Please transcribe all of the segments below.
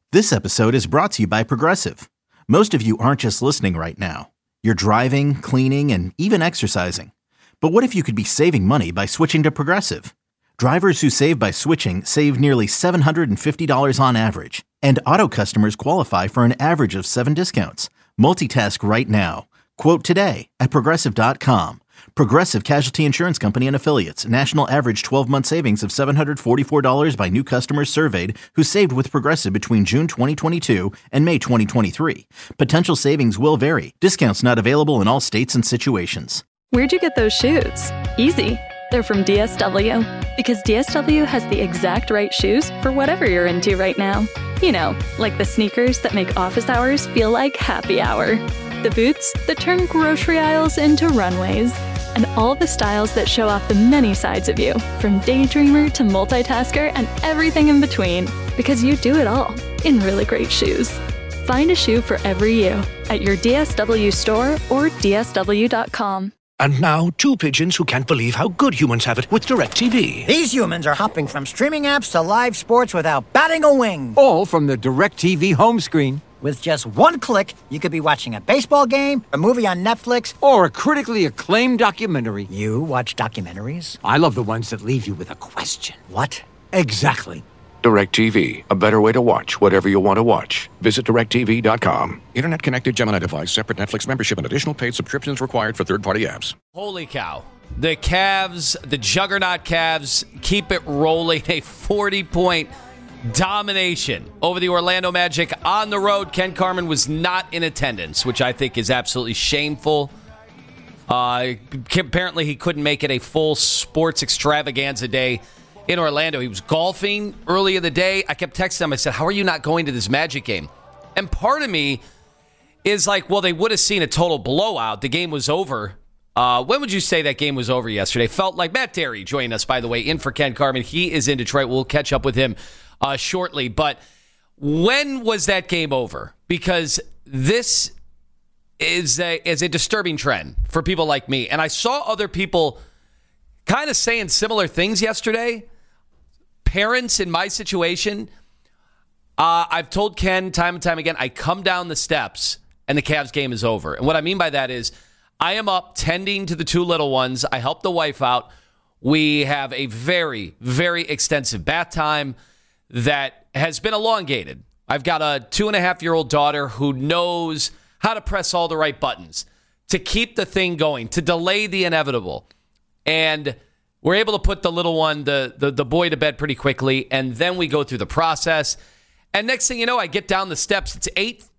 This episode is brought to you by Progressive. Most of you aren't just listening right now. You're driving, cleaning, and even exercising. But what if you could be saving money by switching to Progressive? Drivers who save by switching save nearly $750 on average. And auto customers qualify for an average of 7 discounts. Multitask right now. Quote today at Progressive.com. Progressive Casualty Insurance Company and Affiliates. National average 12-month savings of $744 by new customers surveyed who saved with Progressive between June 2022 and May 2023. Potential savings will vary. Discounts not available in all states and situations. Where'd you get those shoes? Easy. They're from DSW. Because DSW has the exact right shoes for whatever you're into right now. You know, like the sneakers that make office hours feel like happy hour. The boots that turn grocery aisles into runways. And all the styles that show off the many sides of you, from daydreamer to multitasker and everything in between. Because you do it all in really great shoes. Find a shoe for every you at your DSW store or DSW.com. And now, two pigeons who can't believe how good humans have it with DirecTV. These humans are hopping from streaming apps to live sports without batting a wing. All from the DirecTV home screen. With just one click, you could be watching a baseball game, a movie on Netflix, or a critically acclaimed documentary. You watch documentaries? I love the ones that leave you with a question. What? Exactly. DirecTV, a better way to watch whatever you want to watch. Visit DirecTV.com. Internet connected Gemini device, separate Netflix membership, and additional paid subscriptions required for third-party apps. Holy cow. The Cavs, the juggernaut Cavs, keep it rolling. A 40-point domination over the Orlando Magic on the road. Ken Carman was not in attendance, which I think is absolutely shameful. Apparently he couldn't make it a full sports extravaganza day in Orlando. He was golfing early in the day. I kept texting him. I said, how are you not going to this Magic game? And part of me is like, well, they would have seen a total blowout. The game was over. When would you say that game was over yesterday? Felt like Matt Derry joining us, by the way, in for Ken Carman. He is in Detroit. We'll catch up with him shortly. But when was that game over? Because this is a disturbing trend for people like me. And I saw other people kind of saying similar things yesterday. Parents in my situation, I've told Ken time and time again, I come down the steps and the Cavs game is over. And what I mean by that is I am up tending to the two little ones. I help the wife out. We have a very, very extensive bath time that has been elongated. I've got a 2.5-year-old daughter who knows how to press all the right buttons to keep the thing going, to delay the inevitable. And we're able to put the little one, the boy, to bed pretty quickly, and then we go through the process. And next thing you know, I get down the steps. It's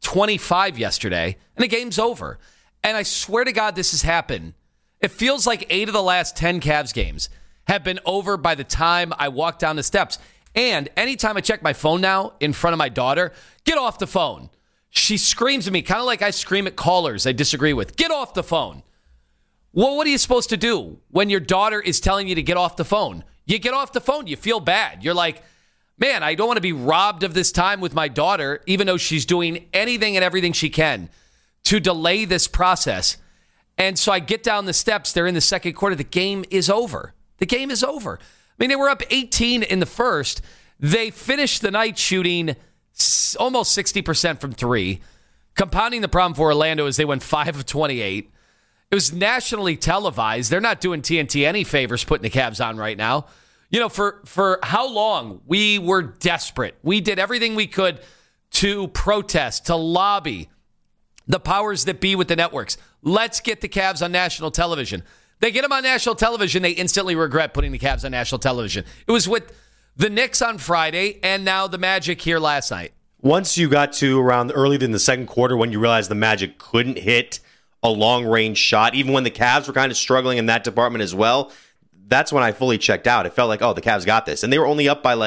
8:25 yesterday, and the game's over. And I swear to God, this has happened. It feels like 8 of the last 10 Cavs games have been over by the time I walk down the steps. And anytime I check my phone now in front of my daughter, get off the phone. She screams at me, kind of like I scream at callers I disagree with. Get off the phone. Well, what are you supposed to do when your daughter is telling you to get off the phone? You get off the phone. You feel bad. You're like, man, I don't want to be robbed of this time with my daughter, even though she's doing anything and everything she can to delay this process. And so I get down the steps. They're in the second quarter. The game is over. The game is over. I mean, they were up 18 in the first. They finished the night shooting almost 60% from three. Compounding the problem for Orlando is they went 5 of 28. It was nationally televised. They're not doing TNT any favors putting the Cavs on right now. You know, for how long we were desperate. We did everything we could to protest, to lobby the powers that be with the networks. Let's get the Cavs on national television. They get them on national television, they instantly regret putting the Cavs on national television. It was with the Knicks on Friday and now the Magic here last night. Once you got to around early in the second quarter when you realized the Magic couldn't hit a long-range shot, even when the Cavs were kind of struggling in that department as well, that's when I fully checked out. It felt like, oh, the Cavs got this. And they were only up by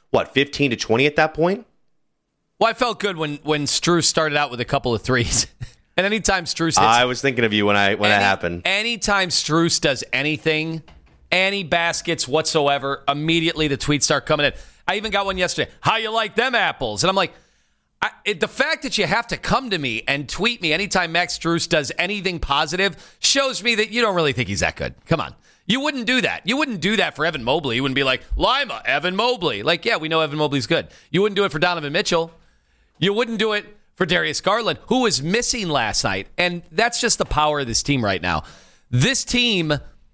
15 to 20 at that point? Well, I felt good when Strus started out with a couple of threes. And anytime Strus hits... I was thinking of you when that happened. Anytime Strus does anything, any baskets whatsoever, immediately the tweets start coming in. I even got one yesterday. How you like them apples? And I'm like, the fact that you have to come to me and tweet me anytime Max Strus does anything positive shows me that you don't really think he's that good. Come on. You wouldn't do that. You wouldn't do that for Evan Mobley. You wouldn't be like, Lima, Evan Mobley. Like, yeah, we know Evan Mobley's good. You wouldn't do it for Donovan Mitchell. You wouldn't do it for Darius Garland, who was missing last night. And that's just the power of this team right now. This team,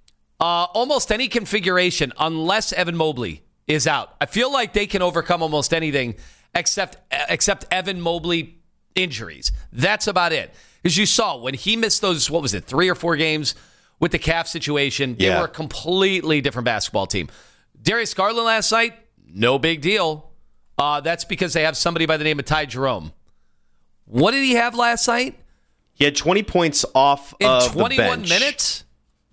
almost any configuration, unless Evan Mobley is out, I feel like they can overcome almost anything except Evan Mobley injuries. That's about it. As you saw, when he missed those, 3 or 4 games with the calf situation, they were a completely different basketball team. Darius Garland last night, no big deal. That's because they have somebody by the name of Ty Jerome. What did he have last night? He had 20 points off of 21 the bench. minutes?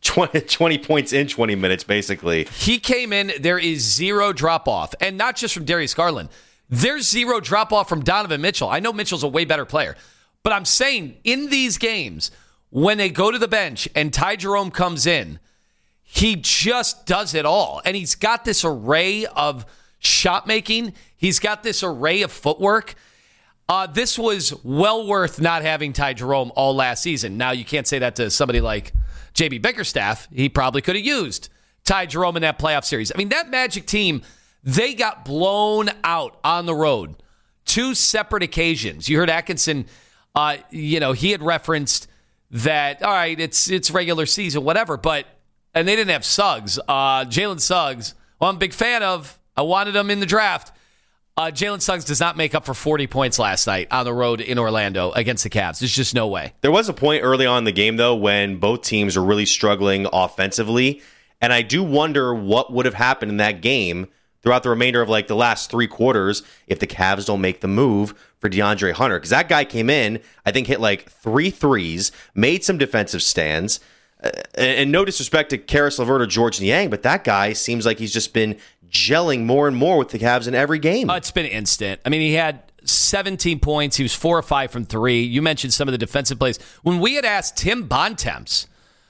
20 points in 20 minutes, basically. He came in, there is zero drop-off. And not just from Darius Garland. There's zero drop-off from Donovan Mitchell. I know Mitchell's a way better player. But I'm saying, in these games, when they go to the bench and Ty Jerome comes in, he just does it all. And he's got this array of shot making. He's got this array of footwork. This was well worth not having Ty Jerome all last season. Now, you can't say that to somebody like J.B. Bickerstaff. He probably could have used Ty Jerome in that playoff series. I mean, that Magic team, they got blown out on the road. 2 separate occasions. You heard Atkinson, he had referenced that, all right, it's regular season, whatever, and they didn't have Suggs. Jalen Suggs, well, I'm a big fan of. I wanted him in the draft. Jalen Suggs does not make up for 40 points last night on the road in Orlando against the Cavs. There's just no way. There was a point early on in the game, though, when both teams were really struggling offensively, and I do wonder what would have happened in that game throughout the remainder of the last 3 quarters if the Cavs don't make the move for DeAndre Hunter. Because that guy came in, I think hit 3 threes, made some defensive stands. And no disrespect to Karis LeVert or George Niang, but that guy seems like he's just been gelling more and more with the Cavs in every game. It's been instant. I mean, he had 17 points. He was 4 or 5 from 3. You mentioned some of the defensive plays. When we had asked Tim Bontemps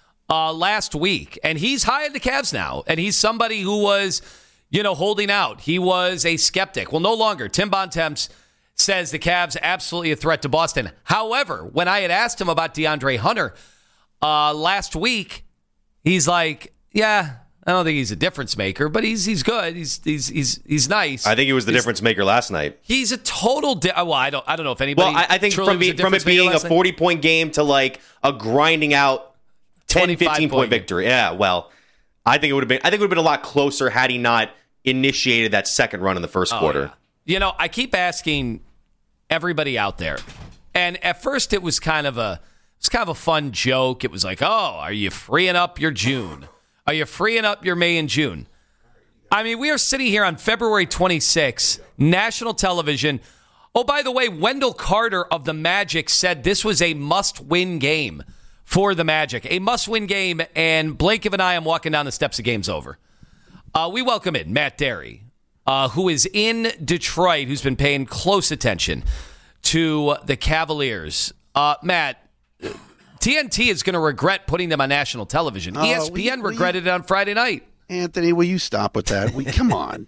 last week, and he's high in the Cavs now, and he's somebody who was, holding out. He was a skeptic. Well, no longer. Tim Bontemps says the Cavs absolutely a threat to Boston. However, when I had asked him about DeAndre Hunter last week, he's like, yeah, I don't think he's a difference maker, but he's good. He's nice. I think he was the difference maker last night. He's a total. I don't know if anybody. Well, I think from it being a 40-point game to a grinding out 10, 15-point victory. Yeah, well, I think it would have been a lot closer had he not initiated that second run in the first quarter. Yeah. I keep asking everybody out there, and at first it was kind of a fun joke. It was like, oh, are you freeing up your June? Are you freeing up your May and June? I mean, we are sitting here on February 26th, national television. Oh, by the way, Wendell Carter of the Magic said this was a must-win game for the Magic. A must-win game, and blink of an eye, I'm walking down the steps, the game's over. We welcome in Matt Derry, who is in Detroit, who's been paying close attention to the Cavaliers. Matt, TNT is going to regret putting them on national television. ESPN regretted it on Friday night. Anthony, will you stop with that? Come on.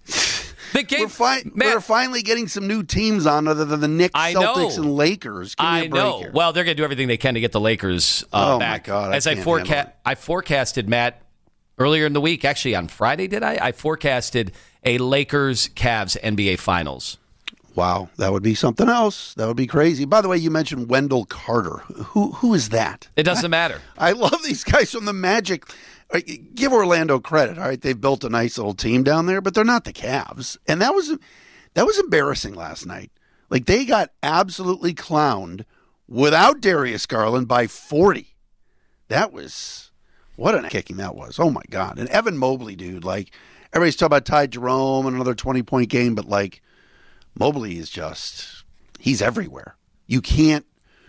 The game, we're finally getting some new teams on other than the Knicks, Celtics, and Lakers. Give me a break here. Well, they're going to do everything they can to get the Lakers back. My God, As I forecasted, Matt, earlier in the week, actually on Friday, did I? I forecasted a Lakers-Cavs NBA Finals. Wow, that would be something else. That would be crazy. By the way, you mentioned Wendell Carter. Who is that? It doesn't matter. I love these guys from the Magic. Give Orlando credit. All right, they've built a nice little team down there, but they're not the Cavs. And that was embarrassing last night. They got absolutely clowned without Darius Garland by 40. That was what an kicking that was. Oh my God. And Evan Mobley, dude. Everybody's talking about Ty Jerome and another 20-point game, but Mobley is he's everywhere. You can't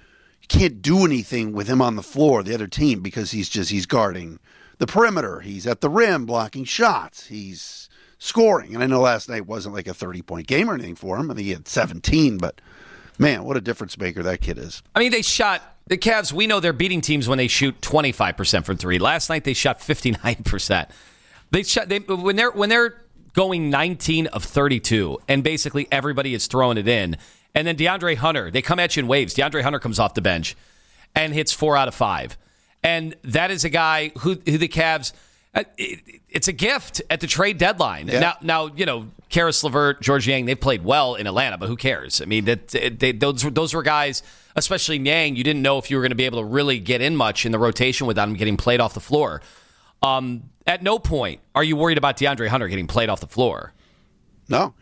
do anything with him on the floor, the other team, because he's guarding the perimeter. He's at the rim blocking shots. He's scoring. And I know last night wasn't a 30-point game or anything for him. I think he had 17, but man, what a difference maker that kid is. I mean, they shot the Cavs. We know they're beating teams when they shoot 25% from 3. Last night they shot 59%. When they're going 19 of 32, and basically everybody is throwing it in. And then DeAndre Hunter, they come at you in waves. DeAndre Hunter comes off the bench and hits 4 out of 5. And that is a guy who the Cavs, It's a gift at the trade deadline. Yeah. Now, Karis LeVert, George Niang, they've played well in Atlanta, but who cares? I mean, those were guys, especially Niang, you didn't know if you were going to be able to really get in much in the rotation without him getting played off the floor. At no point are you worried about DeAndre Hunter getting played off the floor. No,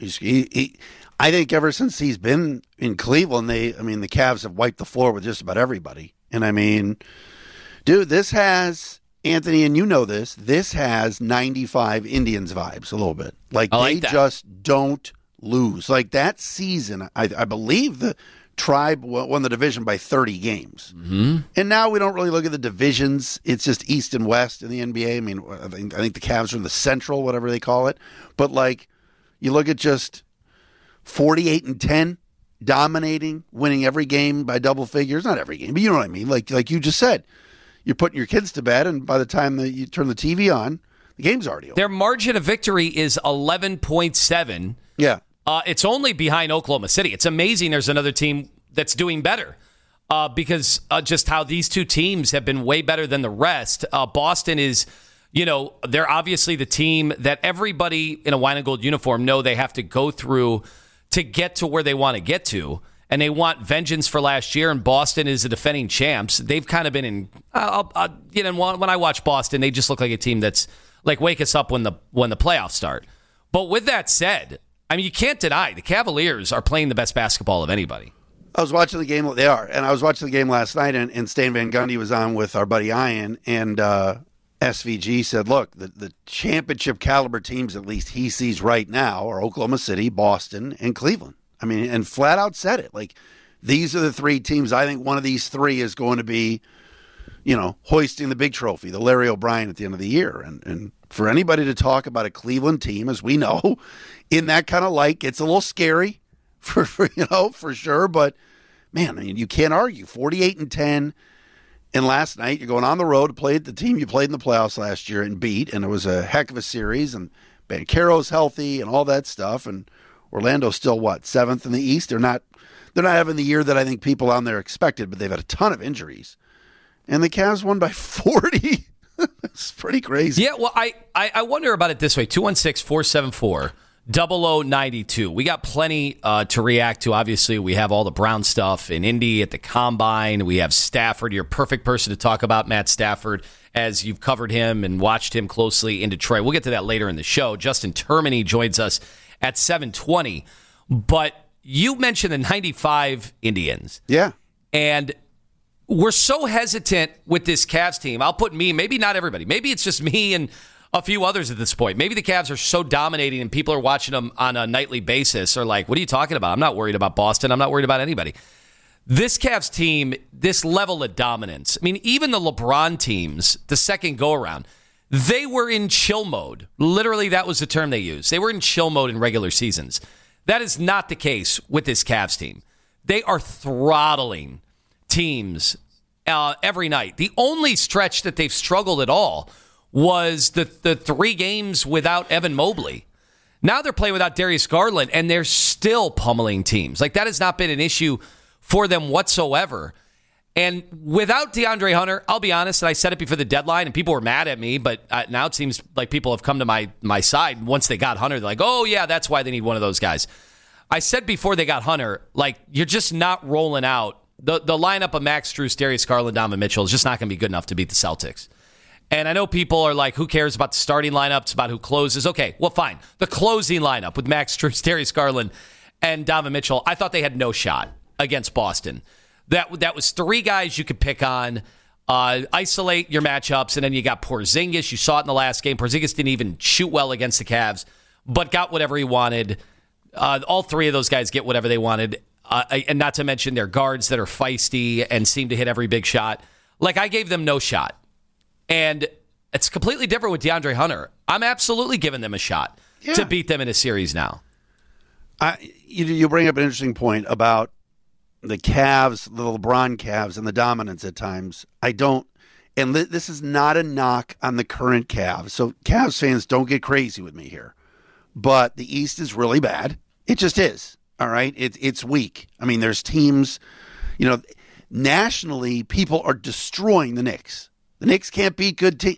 I think ever since he's been in Cleveland, the Cavs have wiped the floor with just about everybody. And I mean, dude, this has, Anthony, and you know this has 95 Indians vibes a little bit. Like they just don't lose. Like that season, I believe the Tribe won the division by 30 games. Mm-hmm. And now we don't really look at the divisions. It's just East and West in the NBA. I mean, I think the Cavs are in the Central, whatever they call it. But like, you look at just 48-10, dominating, winning every game by double figures. Not every game, but you know what I mean. Like you just said, you're putting your kids to bed, and by the time that you turn the TV on, the game's already over. Their margin of victory is 11.7. Yeah. It's only behind Oklahoma City. It's amazing there's another team that's doing better because just how these two teams have been way better than the rest. Boston is, they're obviously the team that everybody in a wine and gold uniform know they have to go through to get to where they want to get to. And they want vengeance for last year, and Boston is the defending champs. They've kind of been in, when I watch Boston, they just look like a team that's like, wake us up when the playoffs start. But with that said, I mean, you can't deny the Cavaliers are playing the best basketball of anybody. I was watching the game. They are. And I was watching the game last night, and Stan Van Gundy was on with our buddy Ian, and SVG said, look, the championship caliber teams, at least he sees right now, are Oklahoma City, Boston, and Cleveland. I mean, and flat out said it. Like, these are the three teams. I think one of these three is going to be, hoisting the big trophy, the Larry O'Brien at the end of the year. And for anybody to talk about a Cleveland team, as we know, in that kind of light, it's a little scary for sure. But man, I mean, you can't argue 48-10. And last night, you're going on the road to play the team you played in the playoffs last year and beat, and it was a heck of a series. And Banchero's healthy and all that stuff. And Orlando's still seventh in the East. They're not having the year that I think people on there expected, but they've had a ton of injuries. And the Cavs won by 40. It's pretty crazy. Yeah, well, I wonder about it this way. 216-474-0092. We got plenty to react to. Obviously, we have all the Brown stuff in Indy at the Combine. We have Stafford. You're a perfect person to talk about Matt Stafford, as you've covered him and watched him closely in Detroit. We'll get to that later in the show. Justin Termini joins us at 7:20. But you mentioned the 95 Indians. Yeah. And we're so hesitant with this Cavs team. I'll put me, maybe not everybody. Maybe it's just me and a few others at this point. Maybe the Cavs are so dominating and people are watching them on a nightly basis are like, what are you talking about? I'm not worried about Boston. I'm not worried about anybody. This Cavs team, this level of dominance, I mean, even the LeBron teams, the second go-around, they were in chill mode. Literally, that was the term they used. They were in chill mode in regular seasons. That is not the case with this Cavs team. They are throttling teams every night. The only stretch that they've struggled at all was the 3 games without Evan Mobley. Now they're playing without Darius Garland, and they're still pummeling teams. Like, that has not been an issue for them whatsoever. And without DeAndre Hunter, I'll be honest, and I said it before the deadline, and people were mad at me, but now it seems like people have come to my side. Once they got Hunter, they're like, oh, yeah, that's why they need one of those guys. I said before they got Hunter, like, you're just not rolling out. The lineup of Max Strus, Darius Garland, Donovan Mitchell is just not going to be good enough to beat the Celtics. And I know people are like, who cares about the starting lineup? It's about who closes. Okay, well, fine. The closing lineup with Max Strus, Darius Garland, and Donovan Mitchell, I thought they had no shot against Boston. That was 3 guys you could pick on, isolate your matchups, and then you got Porzingis. You saw it in the last game. Porzingis didn't even shoot well against the Cavs, but got whatever he wanted. All 3 of those guys get whatever they wanted. And not to mention their guards that are feisty and seem to hit every big shot. Like, I gave them no shot. And it's completely different with DeAndre Hunter. I'm absolutely giving them a shot to beat them in a series now. You bring up an interesting point about the Cavs, the LeBron Cavs, and the dominance at times. And this is not a knock on the current Cavs. So Cavs fans, don't get crazy with me here. But the East is really bad. It just is. All right, it's weak. I mean, there's teams, nationally, people are destroying the Knicks. The Knicks can't beat good teams.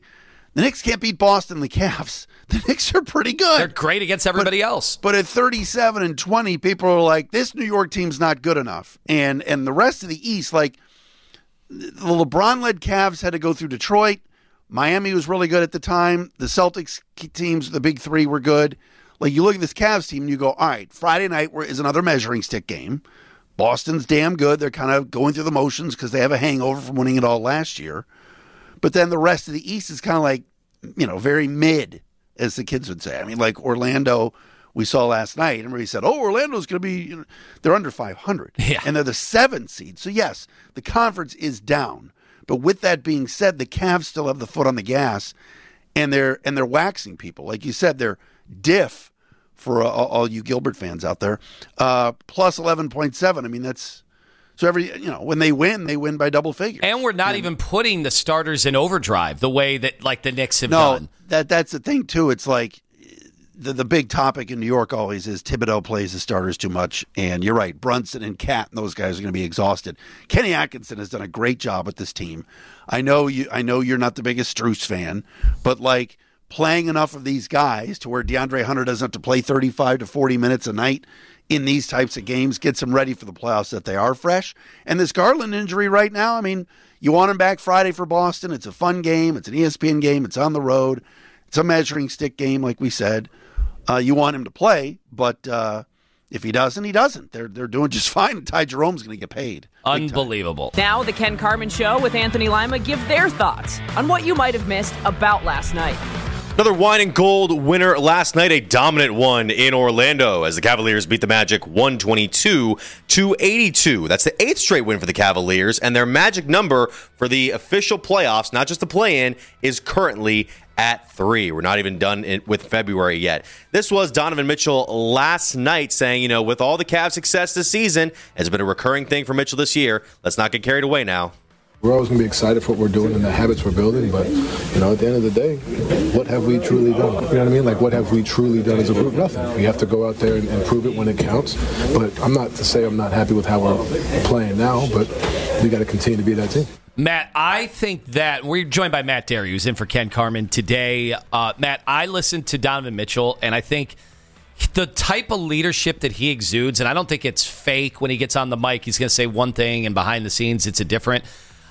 The Knicks can't beat Boston, the Cavs. The Knicks are pretty good. They're great against everybody else. But at 37-20, people are like, this New York team's not good enough. And the rest of the East, like the LeBron-led Cavs had to go through Detroit. Miami was really good at the time. The Celtics teams, the big three, were good. Like, you look at this Cavs team and you go, all right, Friday night is another measuring stick game. Boston's damn good. They're kind of going through the motions because they have a hangover from winning it all last year. But then the rest of the East is kind of like, very mid, as the kids would say. I mean, like Orlando, we saw last night. Everybody said, Orlando's going to be, they're under 500. Yeah. And they're the 7th seed. So, yes, the conference is down. But with that being said, the Cavs still have the foot on the gas, and they're waxing people. Like you said, they're diff for all you Gilbert fans out there. Plus 11.7. I mean, that's so when they win by double figures. And we're not even putting the starters in overdrive the way that like the Knicks have done. That's the thing too. It's like the big topic in New York always is Thibodeau plays the starters too much. And you're right, Brunson and Cat and those guys are going to be exhausted. Kenny Atkinson has done a great job with this team. I know you're not the biggest Strus fan, but like playing enough of these guys to where DeAndre Hunter doesn't have to play 35 to 40 minutes a night in these types of games gets them ready for the playoffs that they are fresh. And this Garland injury right now, I mean, you want him back Friday for Boston. It's a fun game. It's an ESPN game. It's on the road. It's a measuring stick game, like we said. You want him to play, but if he doesn't, he doesn't. They're doing just fine, and Ty Jerome's going to get paid. Unbelievable. Now the Ken Carman Show with Anthony Lima give their thoughts on what you might have missed about last night. Another wine and gold winner last night, a dominant one in Orlando as the Cavaliers beat the Magic 122-82. That's the 8th straight win for the Cavaliers, and their magic number for the official playoffs, not just the play-in, is currently at 3. We're not even done with February yet. This was Donovan Mitchell last night saying, with all the Cavs' success this season, has been a recurring thing for Mitchell this year. Let's not get carried away now. We're always going to be excited for what we're doing and the habits we're building, but, at the end of the day, what have we truly done? You know what I mean? Like, what have we truly done as a group? Nothing. We have to go out there and prove it when it counts, but I'm not to say I'm not happy with how we're playing now, but we got to continue to be that team. Matt, I think that we're joined by Matt Derry, who's in for Ken Carman today. Matt, I listened to Donovan Mitchell, and I think the type of leadership that he exudes, and I don't think it's fake when he gets on the mic, he's going to say one thing, and behind the scenes, it's a different.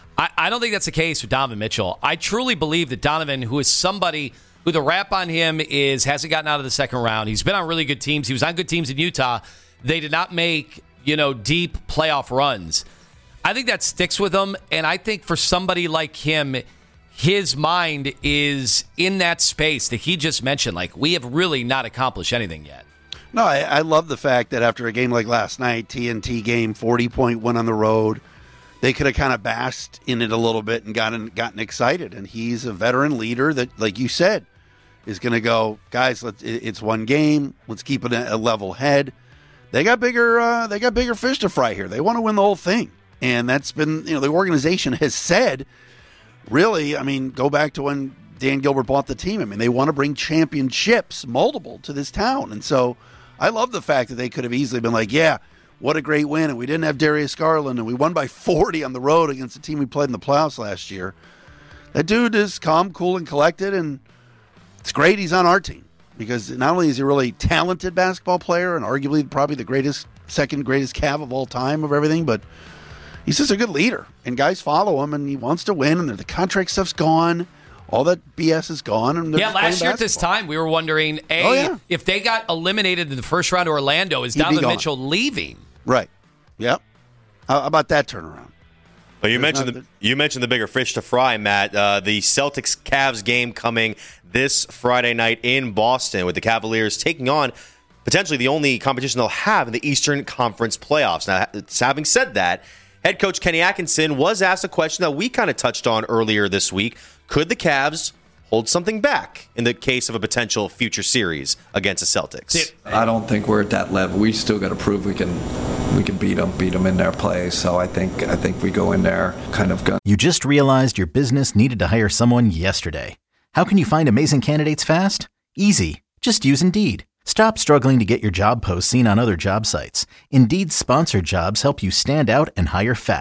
I don't think that's the case with Donovan Mitchell. I truly believe that Donovan, who is somebody who the rap on him is hasn't gotten out of the second round. He's been on really good teams. He was on good teams in Utah. They did not make, deep playoff runs. I think that sticks with him, and I think for somebody like him, his mind is in that space that he just mentioned. Like, we have really not accomplished anything yet. No, I love the fact that after a game like last night, TNT game, 40-point win on the road, they could have kind of basked in it a little bit and gotten excited. And he's a veteran leader that, like you said, is going to go, guys, it's one game. Let's keep it a level head. They got bigger fish to fry here. They want to win the whole thing. And that's been, the organization has said, really, go back to when Dan Gilbert bought the team. They want to bring championships, multiple, to this town. And so I love the fact that they could have easily been like, yeah, what a great win, and we didn't have Darius Garland, and we won by 40 on the road against the team we played in the playoffs last year. That dude is calm, cool, and collected, and it's great he's on our team because not only is he a really talented basketball player and arguably probably the second greatest Cav of all time of everything, but he's just a good leader, and guys follow him, and he wants to win, and the contract stuff's gone. All that BS is gone. And last year at this time, we were wondering, if they got eliminated in the first round of Orlando, is Donovan Mitchell leaving? Right. Yep. How about that turnaround? Well, you mentioned the bigger fish to fry, Matt. The Celtics-Cavs game coming this Friday night in Boston with the Cavaliers taking on potentially the only competition they'll have in the Eastern Conference playoffs. Now, having said that, head coach Kenny Atkinson was asked a question that we kind of touched on earlier this week. Could the Cavs hold something back in the case of a potential future series against the Celtics? I don't think we're at that level. We still got to prove we can beat them in their play. So I think we go in there kind of gun. You just realized your business needed to hire someone yesterday. How can you find amazing candidates fast? Easy. Just use Indeed. Stop struggling to get your job posts seen on other job sites. Indeed's sponsored jobs help you stand out and hire fast.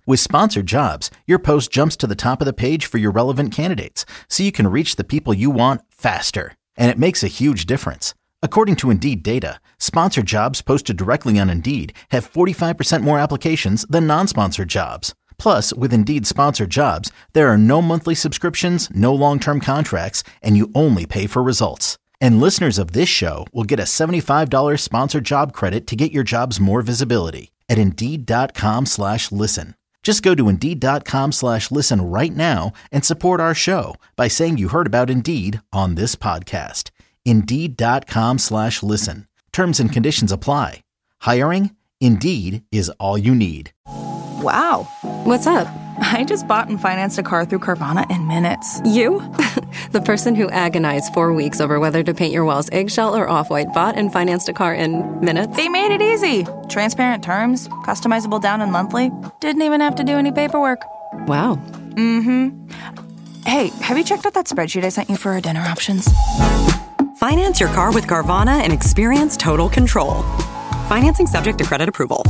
With Sponsored Jobs, your post jumps to the top of the page for your relevant candidates, so you can reach the people you want faster. And it makes a huge difference. According to Indeed data, sponsored jobs posted directly on Indeed have 45% more applications than non-sponsored jobs. Plus, with Indeed Sponsored Jobs, there are no monthly subscriptions, no long-term contracts, and you only pay for results. And listeners of this show will get a $75 sponsored job credit to get your jobs more visibility at Indeed.com/listen. Just go to Indeed.com/listen right now and support our show by saying you heard about Indeed on this podcast. Indeed.com/listen. Terms and conditions apply. Hiring? Indeed is all you need. Wow. What's up? I just bought and financed a car through Carvana in minutes. You? The person who agonized 4 weeks over whether to paint your walls eggshell or off-white bought and financed a car in minutes? They made it easy. Transparent terms, customizable down and monthly. Didn't even have to do any paperwork. Wow. Mm-hmm. Hey, have you checked out that spreadsheet I sent you for our dinner options? Finance your car with Carvana and experience total control. Financing subject to credit approval.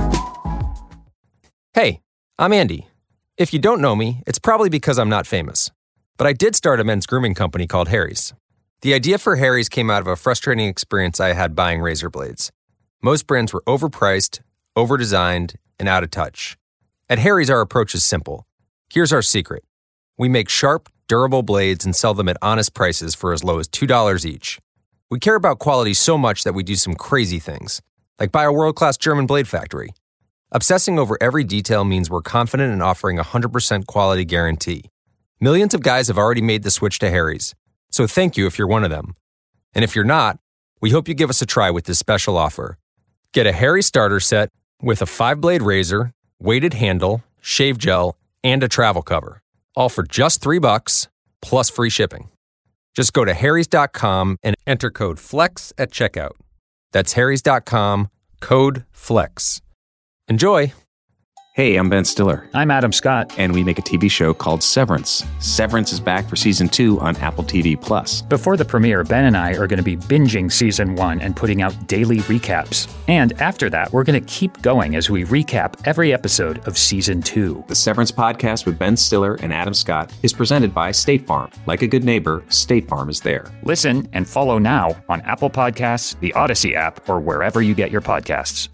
Hey, I'm Andy. If you don't know me, it's probably because I'm not famous. But I did start a men's grooming company called Harry's. The idea for Harry's came out of a frustrating experience I had buying razor blades. Most brands were overpriced, overdesigned, and out of touch. At Harry's, our approach is simple. Here's our secret. We make sharp, durable blades and sell them at honest prices for as low as $2 each. We care about quality so much that we do some crazy things, like buy a world-class German blade factory. Obsessing over every detail means we're confident in offering a 100% quality guarantee. Millions of guys have already made the switch to Harry's, so thank you if you're one of them. And if you're not, we hope you give us a try with this special offer. Get a Harry's starter set with a 5-blade razor, weighted handle, shave gel, and a travel cover. All for just $3 plus free shipping. Just go to harrys.com and enter code FLEX at checkout. That's harrys.com, code FLEX. Enjoy. Hey, I'm Ben Stiller. I'm Adam Scott. And we make a TV show called Severance. Severance is back for Season 2 on Apple TV+. Before the premiere, Ben and I are going to be binging Season 1 and putting out daily recaps. And after that, we're going to keep going as we recap every episode of Season 2. The Severance podcast with Ben Stiller and Adam Scott is presented by State Farm. Like a good neighbor, State Farm is there. Listen and follow now on Apple Podcasts, the Odyssey app, or wherever you get your podcasts.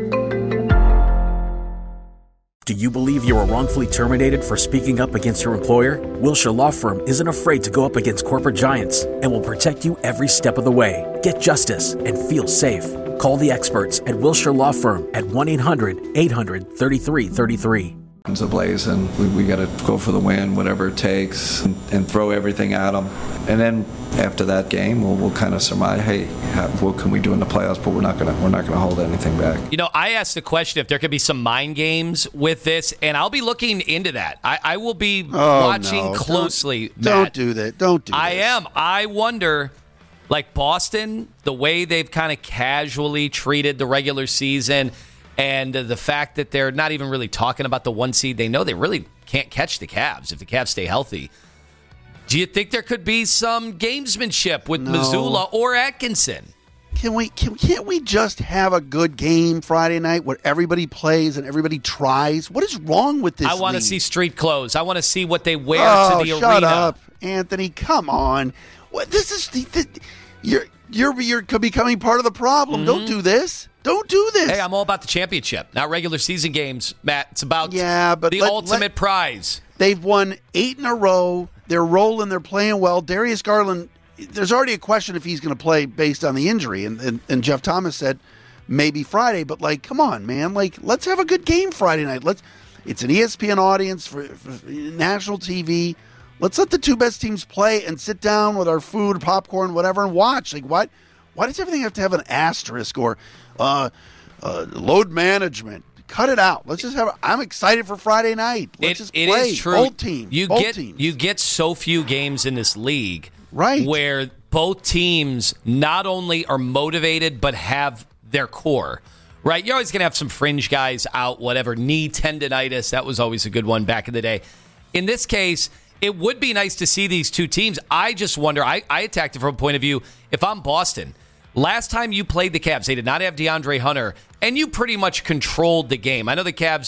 Do you believe you were wrongfully terminated for speaking up against your employer? Wilshire Law Firm isn't afraid to go up against corporate giants and will protect you every step of the way. Get justice and feel safe. Call the experts at Wilshire Law Firm at 1-800-800-3333. Ablaze, and we got to go for the win, whatever it takes, and throw everything at them. And then after that game, we'll kind of surmise, hey, what can we do in the playoffs? But we're not gonna hold anything back. You know, I asked the question if there could be some mind games with this, and I'll be looking into that. I will be watching closely. Don't do that. Don't do that. I am. I wonder, like Boston, the way they've kind of casually treated the regular season. And the fact that they're not even really talking about the 1 seed, they know they really can't catch the Cavs if the Cavs stay healthy. Do you think there could be some gamesmanship with Missoula or Atkinson? Can't we just have a good game Friday night where everybody plays and everybody tries? What is wrong with this? I want to see street clothes. I want to see what they wear to the arena. Shut up, Anthony. Come on. What? This is you're becoming part of the problem. Mm-hmm. Don't do this. Don't do this. Hey, I'm all about the championship, not regular season games, Matt. It's about the ultimate prize. They've won 8 in a row. They're rolling. They're playing well. Darius Garland, there's already a question if he's going to play based on the injury. And Jeff Thomas said maybe Friday. But, come on, man. Let's have a good game Friday night. It's an ESPN audience for national TV. Let's let the two best teams play and sit down with our food, popcorn, whatever, and watch. Why does everything have to have an asterisk or load management? Cut it out. Let's just have. I'm excited for Friday night. Let's just play. It is true. Both teams. You get so few games in this league, right? Where both teams not only are motivated but have their core. Right? You're always going to have some fringe guys out. Whatever, knee tendonitis. That was always a good one back in the day. In this case, it would be nice to see these two teams. I just wonder. I attacked it from a point of view. If I'm Boston. Last time you played the Cavs, they did not have DeAndre Hunter, and you pretty much controlled the game. I know the Cavs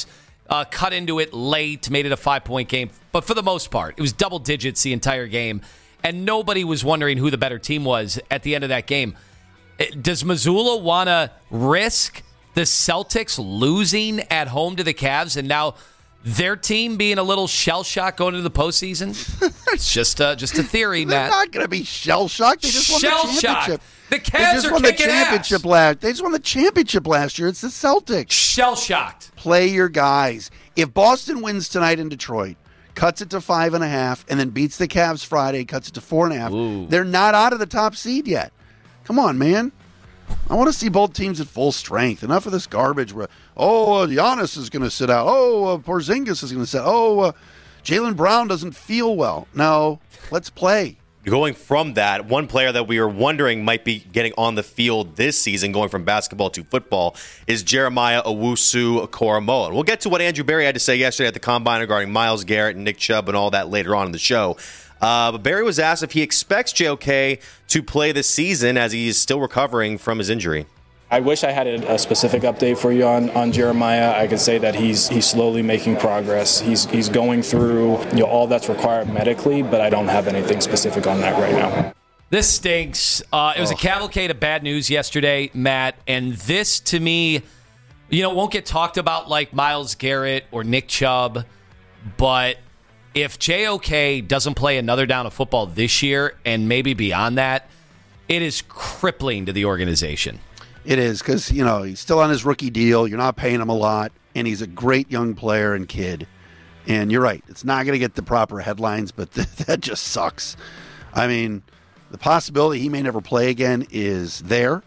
cut into it late, made it a 5-point game. But for the most part, it was double digits the entire game. And nobody was wondering who the better team was at the end of that game. Does Missoula want to risk the Celtics losing at home to the Cavs and now their team being a little shell-shocked going into the postseason? It's just a theory, Matt. They're not going to be shell-shocked. They just won the championship. The Cavs are kicking ass. They just won the championship last year. It's the Celtics. Shell-shocked. Play your guys. If Boston wins tonight in Detroit, cuts it to 5.5, and then beats the Cavs Friday, cuts it to 4.5, they're not out of the top seed yet. Come on, man. I want to see both teams at full strength. Enough of this garbage where, Giannis is going to sit out. Porzingis is going to sit out. Jaylen Brown doesn't feel well. No, let's play. Going from that, one player that we are wondering might be getting on the field this season, going from basketball to football, is Jeremiah Owusu-Koramoah. We'll get to what Andrew Berry had to say yesterday at the Combine regarding Myles Garrett and Nick Chubb and all that later on in the show. But Berry was asked if he expects JOK to play this season as he is still recovering from his injury. I wish I had a specific update for you on Jeremiah. I could say that he's slowly making progress. He's going through all that's required medically, but I don't have anything specific on that right now. This stinks. It was a cavalcade of bad news yesterday, Matt, and this to me, won't get talked about like Myles Garrett or Nick Chubb, but if JOK doesn't play another down of football this year and maybe beyond that, it is crippling to the organization. It is because, he's still on his rookie deal. You're not paying him a lot, and he's a great young player and kid. And you're right. It's not going to get the proper headlines, but that just sucks. I mean, the possibility he may never play again is there.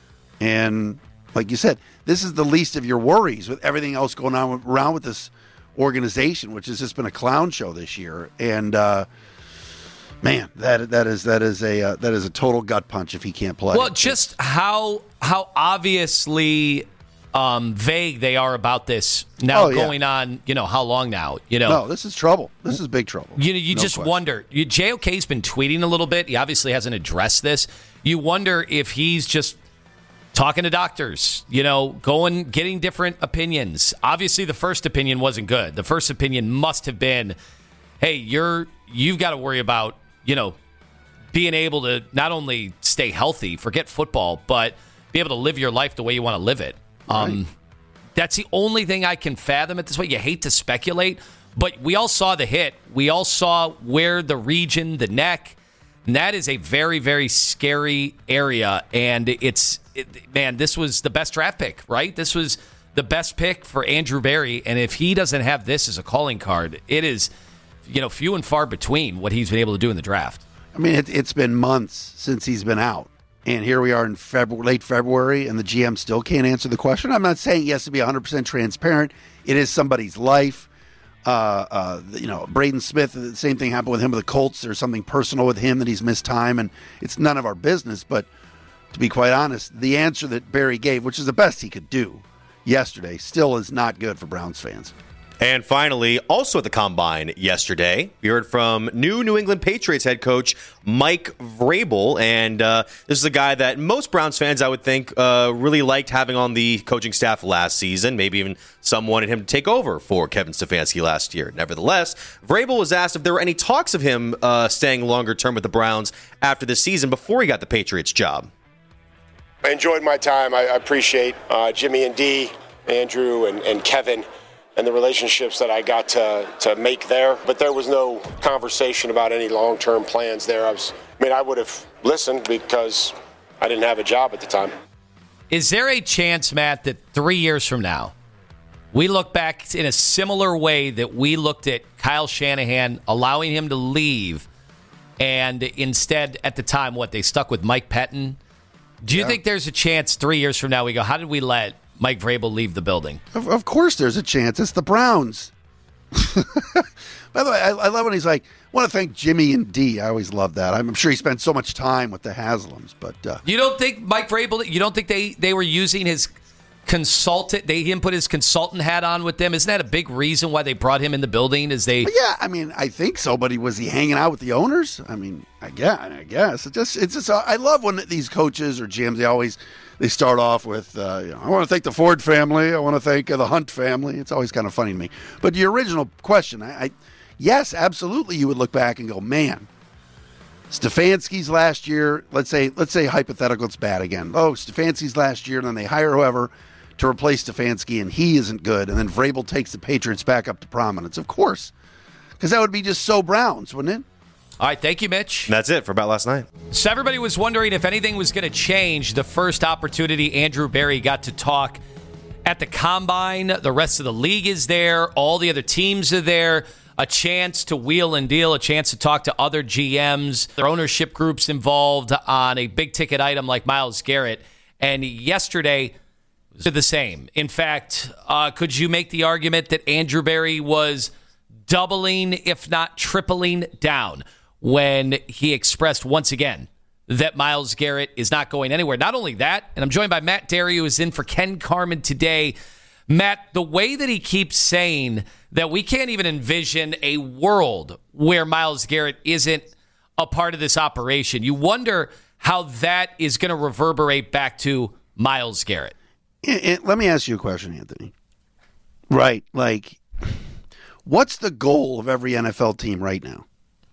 And like you said, this is the least of your worries with everything else going on around with this organization, which has just been a clown show this year. And man, that is a total gut punch if he can't play. Well, just how obviously vague they are about this now going on. How long now? No, this is trouble. This is big trouble. You just wonder. JOK's been tweeting a little bit. He obviously hasn't addressed this. You wonder if he's just talking to doctors, getting different opinions. Obviously, the first opinion wasn't good. The first opinion must have been, hey, you've got to worry about, being able to not only stay healthy, forget football, but be able to live your life the way you want to live it. Right. That's the only thing I can fathom at this point. You hate to speculate, but we all saw the hit. We all saw where the region, the neck, and that is a very, very scary area. And this was the best draft pick, right? This was the best pick for Andrew Berry. And if he doesn't have this as a calling card, it is, few and far between what he's been able to do in the draft. I mean, it's been months since he's been out. And here we are in late February, and the GM still can't answer the question. I'm not saying he has to be 100% transparent. It is somebody's life. Braden Smith, the same thing happened with him with the Colts. There's something personal with him that he's missed time, and it's none of our business. But to be quite honest, the answer that Berry gave, which is the best he could do yesterday, still is not good for Browns fans. And finally, also at the Combine yesterday, we heard from New England Patriots head coach Mike Vrabel. And this is a guy that most Browns fans, I would think, really liked having on the coaching staff last season. Maybe even some wanted him to take over for Kevin Stefanski last year. Nevertheless, Vrabel was asked if there were any talks of him staying longer term with the Browns after this season before he got the Patriots job. I enjoyed my time. I appreciate Jimmy and Dee, Andrew and Kevin, and the relationships that I got to make there. But there was no conversation about any long-term plans there. I would have listened because I didn't have a job at the time. Is there a chance, Matt, that 3 years from now, we look back in a similar way that we looked at Kyle Shanahan, allowing him to leave, and instead, at the time, they stuck with Mike Pettin? Do you think there's a chance 3 years from now we go, how did we let Mike Vrabel leave the building? Of course there's a chance. It's the Browns. By the way, I love when he's like, I want to thank Jimmy and Dee. I always love that. I'm sure he spent so much time with the Haslams. But you don't think Mike Vrabel, you don't think they were using his consultant, they didn't put his consultant hat on with them? Isn't that a big reason why they brought him in the building? Yeah, I think so, but was he hanging out with the owners? I guess. It's just I love when these coaches or GMs, they start off with, I want to thank the Ford family. I want to thank the Hunt family. It's always kind of funny to me. But your original question, yes, absolutely, you would look back and go, man, Stefanski's last year, let's say hypothetical, it's bad again. Oh, Stefanski's last year, and then they hire whoever to replace Stefanski, and he isn't good, and then Vrabel takes the Patriots back up to prominence. Of course, because that would be just so Browns, wouldn't it? All right, thank you, Mitch. And that's it for About Last Night. So everybody was wondering if anything was going to change the first opportunity Andrew Berry got to talk at the Combine. The rest of the league is there. All the other teams are there. A chance to wheel and deal, a chance to talk to other GMs, their ownership groups involved on a big-ticket item like Myles Garrett. And yesterday, the same. In fact, could you make the argument that Andrew Berry was doubling, if not tripling down when he expressed once again that Myles Garrett is not going anywhere? Not only that, and I'm joined by Matt Derry, who is in for Ken Carman today. Matt, the way that he keeps saying that we can't even envision a world where Myles Garrett isn't a part of this operation, you wonder how that is going to reverberate back to Myles Garrett. Let me ask you a question, Anthony. Right, like, what's the goal of every NFL team right now?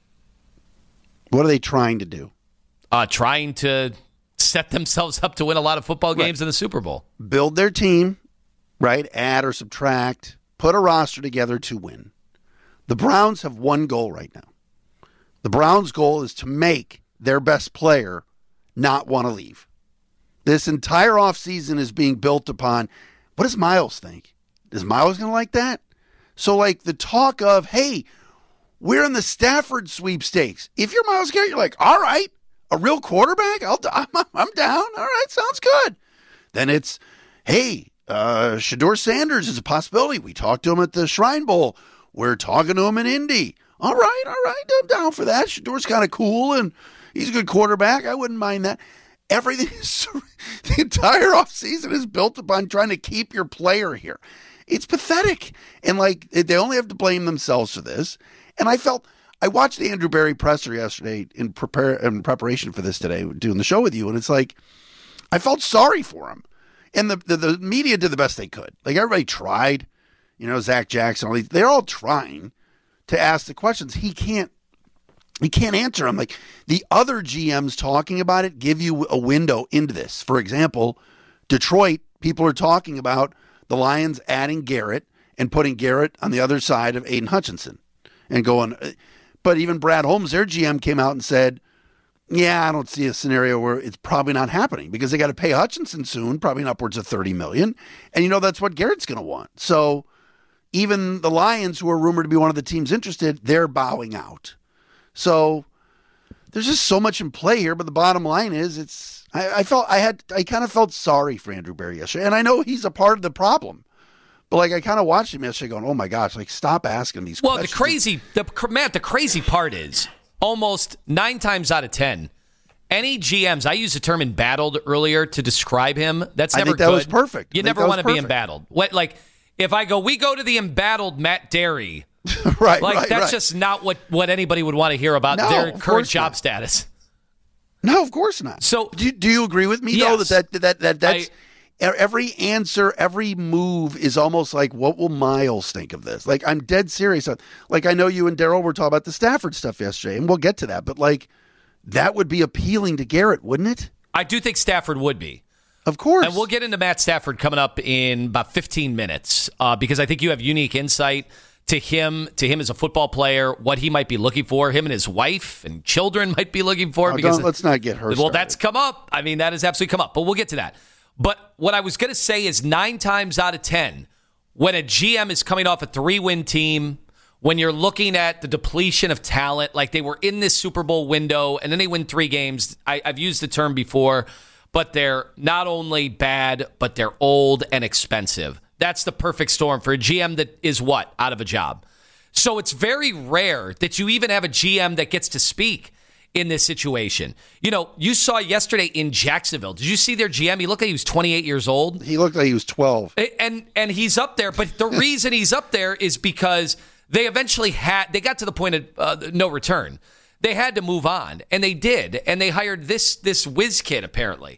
What are they trying to do? Trying to set themselves up to win a lot of football games in the Super Bowl. Build their team, right? Add or subtract. Put a roster together to win. The Browns have one goal right now. The Browns' goal is to make their best player not want to leave. This entire offseason is being built upon, what does Myles think? Is Myles going to like that? So, like, the talk of, hey, we're in the Stafford sweepstakes. If you're Myles Garrett, you're like, all right, a real quarterback? I'm down. All right, sounds good. Then it's, hey, Shedeur Sanders is a possibility. We talked to him at the Shrine Bowl. We're talking to him in Indy. All right, I'm down for that. Shedeur's kind of cool, and he's a good quarterback. I wouldn't mind that. Everything is, the entire offseason is built upon trying to keep your player here. It's pathetic. And, like, they only have to blame themselves for this. And I watched the Andrew Berry presser yesterday in preparation for this today, doing the show with you, and it's like, I felt sorry for him. And the media did the best they could. Like, everybody tried. You know, Zach Jackson, all these, they're all trying to ask the questions. He can't answer them. Like, the other GMs talking about it give you a window into this. For example, Detroit, people are talking about the Lions adding Garrett and putting Garrett on the other side of Aiden Hutchinson and going. But even Brad Holmes, their GM, came out and said, yeah, I don't see a scenario where it's probably not happening because they got to pay Hutchinson soon, probably upwards of $30 million. And, you know, that's what Garrett's going to want. So even the Lions, who are rumored to be one of the teams interested, they're bowing out. So there's just so much in play here. But the bottom line is, I kind of felt sorry for Andrew Berry yesterday. And I know he's a part of the problem. But, like, I kind of watched him yesterday going, oh, my gosh, like, stop asking these questions. Well, the crazy part is, almost 9 times out of 10, any GMs, I used the term embattled earlier to describe him. That's never good. I think that was perfect. You never want to be embattled. Like, if I go, we go to the embattled Matt Derry, that's just not what anybody would want to hear about their current job status. No, of course not. So, do you agree with me, yes, though, that's every answer, every move is almost like, what will Myles think of this? Like, I'm dead serious. Like, I know you and Daryl were talking about the Stafford stuff yesterday, and we'll get to that. But, like, that would be appealing to Garrett, wouldn't it? I do think Stafford would be. Of course. And we'll get into Matt Stafford coming up in about 15 minutes because I think you have unique insight to him as a football player, what he might be looking for, him and his wife and children might be looking for. Let's not get her started. Well, that's come up. I mean, that has absolutely come up, but we'll get to that. But what I was going to say is 9 times out of 10, when a GM is coming off a 3-win team, when you're looking at the depletion of talent, like they were in this Super Bowl window and then they win 3 games. I've used the term before, but they're not only bad, but they're old and expensive. That's the perfect storm for a GM that is what? Out of a job. So it's very rare that you even have a GM that gets to speak in this situation. You know, you saw yesterday in Jacksonville. Did you see their GM? He looked like he was 28 years old. He looked like he was 12. And he's up there. But the reason he's up there is because they eventually they got to the point of no return. They had to move on, and they did. And they hired this whiz kid, apparently.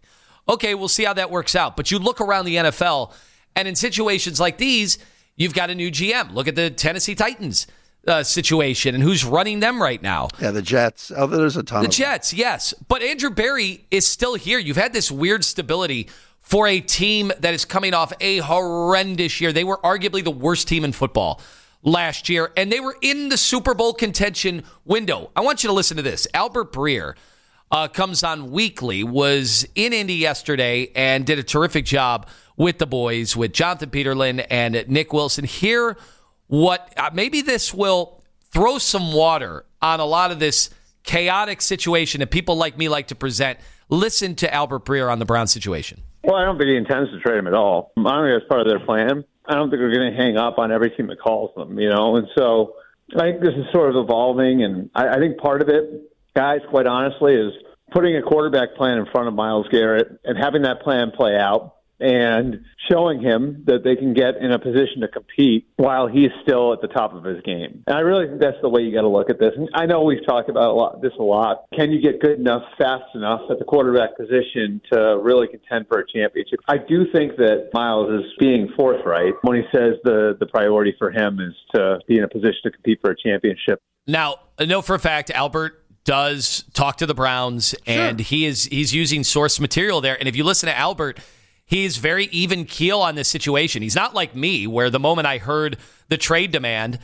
Okay, we'll see how that works out. But you look around the NFL, and in situations like these, you've got a new GM. Look at the Tennessee Titans situation and who's running them right now. Yeah, the Jets. Oh, there's a ton The of Jets, yes. But Andrew Berry is still here. You've had this weird stability for a team that is coming off a horrendous year. They were arguably the worst team in football last year, and they were in the Super Bowl contention window. I want you to listen to this. Albert Breer comes on weekly, was in Indy yesterday, and did a terrific job with the boys, with Jonathan Peterlin and Nick Wilson. Hear what maybe this will throw some water on a lot of this chaotic situation that people like me like to present. Listen to Albert Breer on the Browns situation. Well, I don't think he intends to trade him at all. I don't think that's part of their plan. I don't think they're going to hang up on every team that calls them, And so I think this is sort of evolving. And I think part of it, guys, quite honestly, is putting a quarterback plan in front of Myles Garrett and having that plan play out and showing him that they can get in a position to compete while he's still at the top of his game. And I really think that's the way you got to look at this. And I know we've talked about this a lot. Can you get good enough, fast enough at the quarterback position to really contend for a championship? I do think that Myles is being forthright when he says the priority for him is to be in a position to compete for a championship. Now, I know for a fact Albert does talk to the Browns, and he's using source material there. And if you listen to Albert, he's very even keel on this situation. He's not like me, where the moment I heard the trade demand,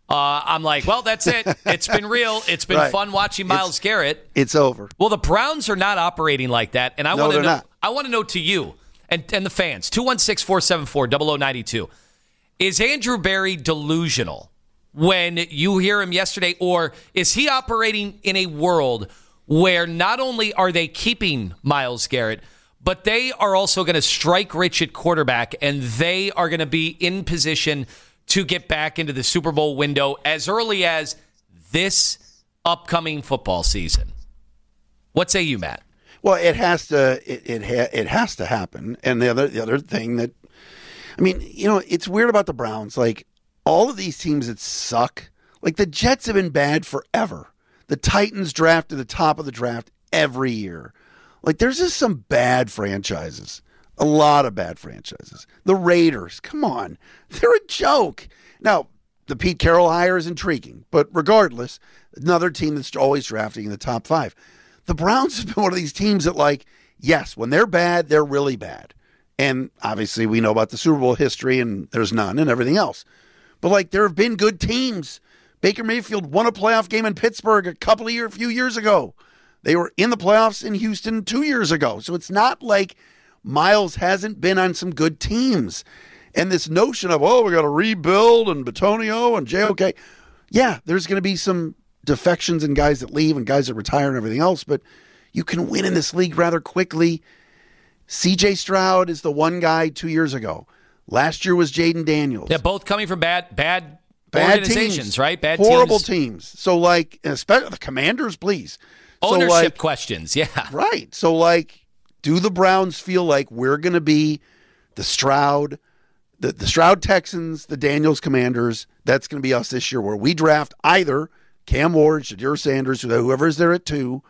I'm like, well, that's it. It's been real. It's been fun watching Myles Garrett. It's over. Well, the Browns are not operating like that, and I want to know. I want to know to you and the fans. 216-474-0092. Is Andrew Berry delusional when you hear him yesterday, or is he operating in a world where not only are they keeping Myles Garrett, but they are also going to strike rich at quarterback, and they are going to be in position to get back into the Super Bowl window as early as this upcoming football season? What say you, Matt? Well, it has to. It has to happen. And the other thing that, I mean, it's weird about the Browns. Like all of these teams that suck. Like the Jets have been bad forever. The Titans draft at the top of the draft every year. Like, there's just some bad franchises. A lot of bad franchises. The Raiders, come on. They're a joke. Now, the Pete Carroll hire is intriguing. But regardless, another team that's always drafting in the top 5. The Browns have been one of these teams that, like, yes, when they're bad, they're really bad. And obviously we know about the Super Bowl history, and there's none and everything else. But, like, there have been good teams. Baker Mayfield won a playoff game in Pittsburgh a few years ago. They were in the playoffs in Houston 2 years ago. So it's not like Myles hasn't been on some good teams. And this notion of, we got to rebuild and Bitonio and JOK. Yeah, there's going to be some defections and guys that leave and guys that retire and everything else. But you can win in this league rather quickly. C.J. Stroud is the one guy 2 years ago. Last year was Jaden Daniels. Yeah, both coming from bad organizations, teams, right? Bad horrible teams. So, like, especially the Commanders, please. Ownership questions, yeah. Right. So, like, do the Browns feel like we're going to be the Stroud, the Stroud Texans, the Daniels Commanders? That's going to be us this year, where we draft either Cam Ward, Shedeur Sanders, whoever's there at 2,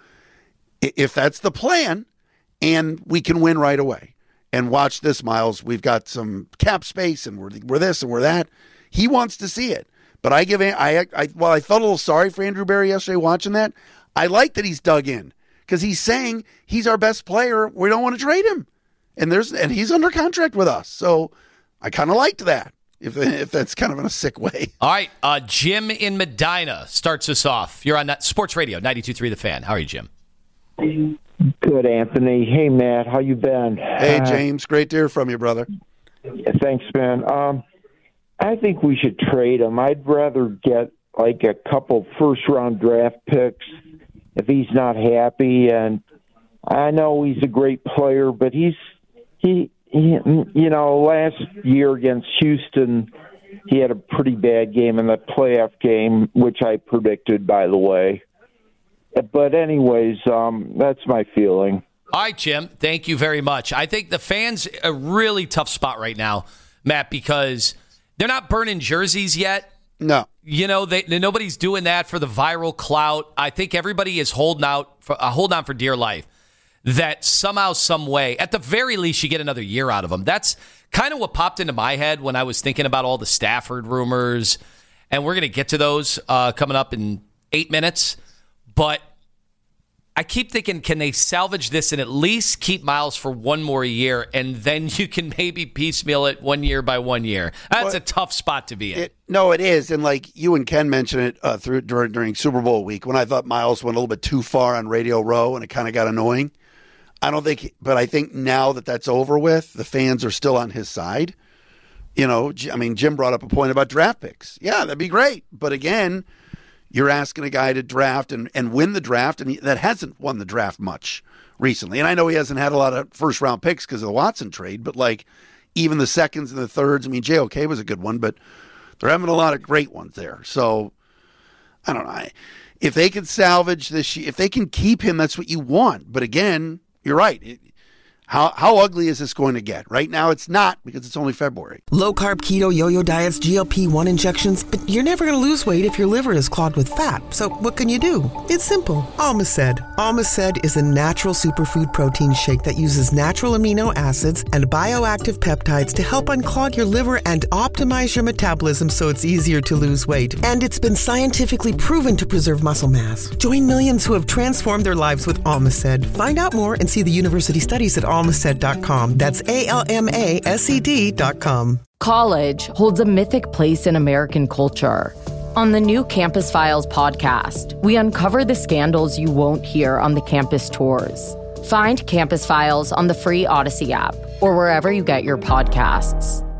if that's the plan, and we can win right away. And watch this, Myles. We've got some cap space, and we're this and we're that. He wants to see it. But I felt a little sorry for Andrew Berry yesterday watching that. I like that he's dug in because he's saying he's our best player. We don't want to trade him, and he's under contract with us. So I kind of liked that. If that's kind of in a sick way. All right, Jim in Medina starts us off. You're on Sports Radio 92.3 The Fan. How are you, Jim? Good, Anthony. Hey, Matt. How you been? Hey, James. Great to hear from you, brother. Thanks, man. I think we should trade him. I'd rather get like a couple first-round draft picks if he's not happy. And I know he's a great player, but he last year against Houston, he had a pretty bad game in the playoff game, which I predicted, by the way. But anyways, that's my feeling. All right, Jim. Thank you very much. I think the fans a really tough spot right now, Matt, because they're not burning jerseys yet. No. Nobody's doing that for the viral clout. I think everybody is holding on for dear life that somehow, some way, at the very least, you get another year out of him. That's kind of what popped into my head when I was thinking about all the Stafford rumors, and we're going to get to those coming up in 8 minutes. But I keep thinking, can they salvage this and at least keep Miles for one more year, and then you can maybe piecemeal it 1 year by 1 year? That's a tough spot to be in. No, it is. And like you and Ken mentioned it during Super Bowl week, when I thought Miles went a little bit too far on Radio Row and it kind of got annoying. But I think now that that's over with, the fans are still on his side. You know, I mean, Jim brought up a point about draft picks. Yeah, that'd be great. But again, you're asking a guy to draft and win the draft, and that hasn't won the draft much recently. And I know he hasn't had a lot of first-round picks because of the Watson trade, but like even the seconds and the thirds, I mean, JOK was a good one, but they're having a lot of great ones there. So, I don't know. If they can salvage this, if they can keep him, that's what you want. But again, you're right. How ugly is this going to get? Right now, it's not, because it's only February. Low-carb, keto, yo-yo diets, GLP-1 injections, but you're never going to lose weight if your liver is clogged with fat. So what can you do? It's simple. Almaced. Almaced is a natural superfood protein shake that uses natural amino acids and bioactive peptides to help unclog your liver and optimize your metabolism so it's easier to lose weight. And it's been scientifically proven to preserve muscle mass. Join millions who have transformed their lives with Almaced. Find out more and see the university studies at almaced.com. That's ALMASED.com. College holds a mythic place in American culture. On the new Campus Files podcast, we uncover the scandals you won't hear on the campus tours. Find Campus Files on the free Odyssey app or wherever you get your podcasts.